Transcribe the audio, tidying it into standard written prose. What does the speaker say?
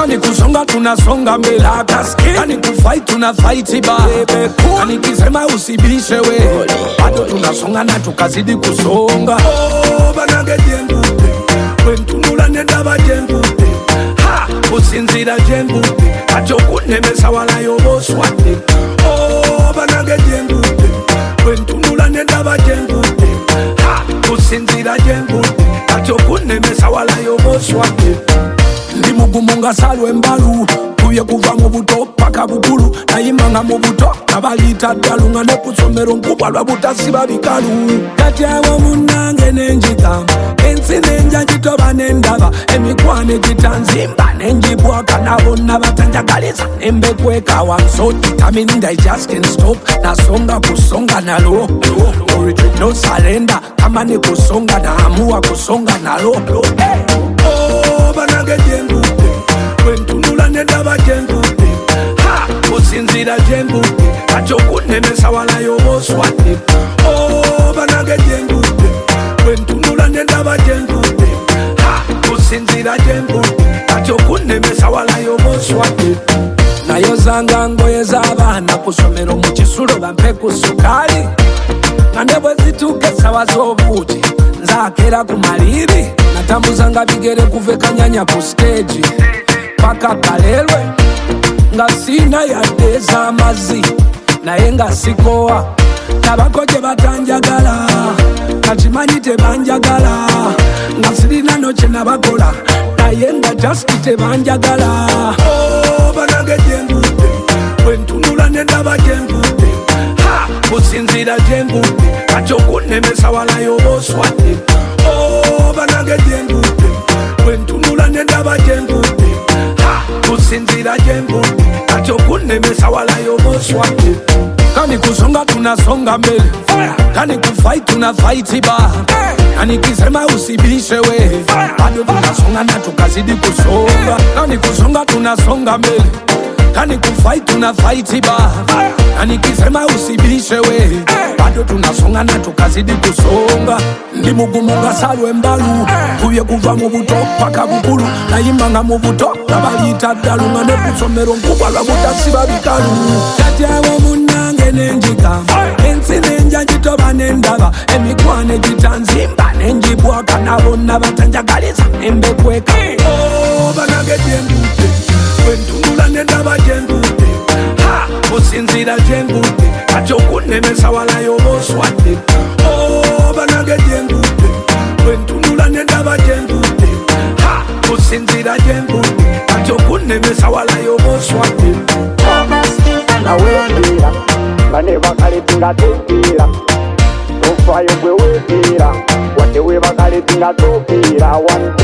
Kani kusonga tunasonga mbele, kani kufight tunafight ba. Kani kisema usibishe we, bado tunasonga na tukazidi kusonga. Oh banage jengute, wentunula nenda bajengute. Ha usinzira jengute, achokunemesa wala yoboswate. Oh banage jengute, wentunula nenda bajengute. Ha usinzira jengute, achokunemesa wala yoboswate. Ndi mugumunga salwe mbalu, kuye kuva mu buto paka bukulu. Nayimanga mu buto nabalita ddalu, nga ne kusomero nkubwa lwa butasiba bikalu. Kati awo munange nenjigamba, ensi nenja njitoba nendaba. Emikwano gitanzimba nenjibwaka, nabo nabatanjagaliza nembekwekawa. I'm so determined I just can't stop. Nasonga kusonga nalo, no retreat no surrender. Kama ni kusonga naamua kusonga nalo. Oh banage jengute, wentunula nenda bajengute. Ha usinzira jengute, achokunemesa wala yoboswate. Oh banage jengute, wentunula nenda bajengute. Ha usinzira jengute, achokunemesa wala yoboswate. Nayo zanga ngoye z'abaana kusomero mu kisulo bampe ku sukali. Ngande bwe zituuka esawa z'obuuti nzaakera ku maliri. Natambuzanga bigere kuve Kanyanya ku stage paka Kalelwe, nga sina yadde ez'amazzi naye nga sikowa. Nabako gye batanjagala kakimanyi tebanjagala, nga sirina no kye nabakola naye nga just tebanjagala. Oh banage jengute, wentunula nendaba jengute. Ha usinzira jengute, achokunemesa wala yoboswate. Oh banage jengute, wentunula nendaba jengute. Ha usinzira jengute, achokunemesa wala yoboswate. Kani kusonga tunasonga mbele, kani kufight tunafight ba. Kani kisema usibishe we, bado tunasonga na tukazidi kusonga. Kani kusonga tunasonga mbele, kani kufight tunafight ba. Kani kisema usibishe we, bado tunasonga na tukazidi kusonga. Ndi mugumunga salwe mbalu, kuye kuva mu buto paka bukulu. Nayimanga mu buto nabalita ddalu, nga ne kusomero nkubwa lwa butasiba bikalu. Kati awo munange nenjigamba, ensi nenja njitoba nendaba. Emikwano gitanzimba nenjibwaka, nabo nabatanjagaliza nembekweka. Oh banage jengute, wentunula nendaba jengute. Ha usinzira jengute, achokunemesa wala yoboswate. Oh banage jengute, wentunula nendaba jengute. Ha usinzira jengute, achokunemesa wala yoboswate. Nawendira bane bakaletinga tupira tofayo gwe wepira wate we bakaletinga tupira.